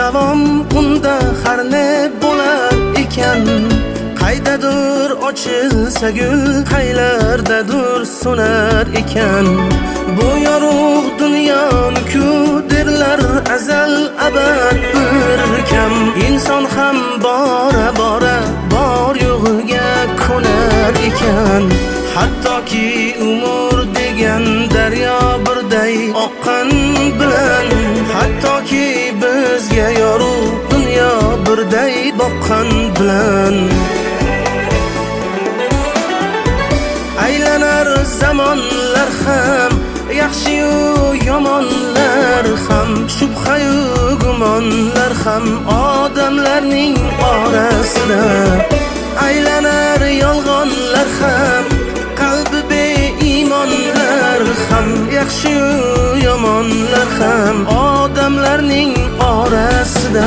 davom unda har ne bo'lar ekan. Qaydadir ochilsa gul, qaylardadir so'nar ekan. Bu yorug' dunyoni-ku derlar azal abad bir kam. Inson ham bora bora bor yo'g'iga ko'nar ekan. Hattoki umr degan daryo birday oqqan bilan, hattoki bizga yorug' dunyo birday boqqan bilan. Aylanar zamonlar ham, yaxshi-yu yomonlar ham, shubha-yu gumonlar ham odamlarning orasida. Aylanar yolg'onlar ham, qalbi beiymonlar ham, yaxshi-yu yomonlar ham odamlarning orasida.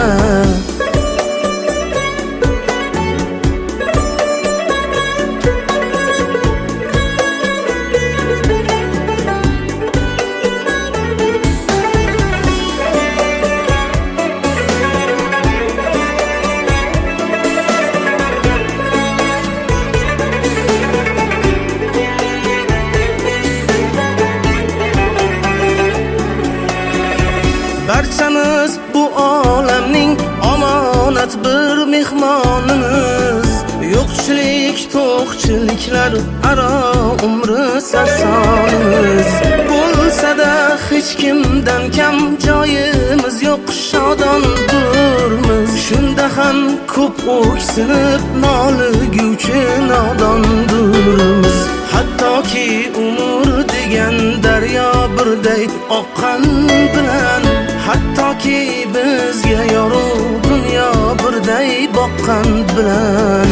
Barchamiz bu olamning omonat bir mehmonimiz. Yo'qchilik, to'qchiliklar aro umri sarsonimiz. Bo'lsa-da hech kimdan kam joyimiz yo'q, shodondurmiz. Shunda ham ko'p o'ksinib noliguvchi nodondurmiz. Hattoki umr degan daryo birday oqqan bilan, hattoki bizga yorug' dunyo birday boqqan bilan.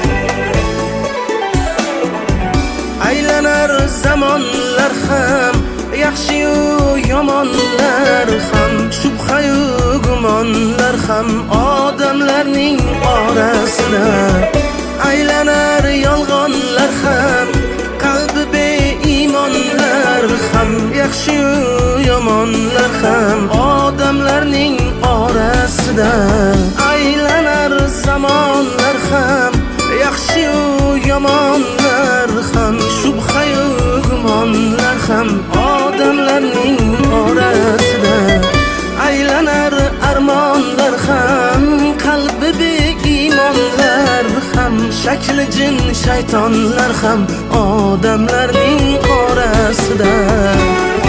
Aylanar zamonlar ham, yaxshi-yu yomonlar ham, shubha-yu gumonlar ham odamlarning orasida. Aylanar yolg'onlar ham, qalbi beiymonlar ham, yaxshi-yu yomonlar ham odamlarning orasida. Aylanar zamonlar ham, yaxshi-yu yomonlar ham, shubha-yu gumonlar ham odamlarning orasida. Aylanar armonlar ham, qalbi beiymonlar ham, shakli jin shaytonlar ham odamlarning orasida.